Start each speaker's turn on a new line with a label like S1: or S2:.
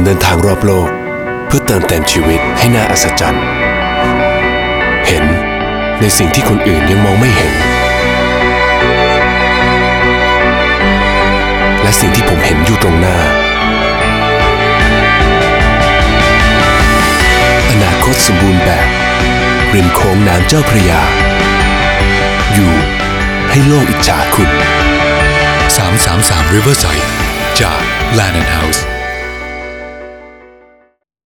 S1: ดินทางรอบโลกเพื่อเติมเต็มชีวิตให้น่าอัศจรรย์เห็นในสิ่งที่คนอื่นยังมองไม่เห็นและสิ่งที่ผมเห็นอยู่ตรงหน้าอนาคตสมบูรณ์แบบริมโค้งน้ำเจ้าพระยาอยู่ให้โลกอิจฉาคุณ
S2: 333 Riverside จาก Land & House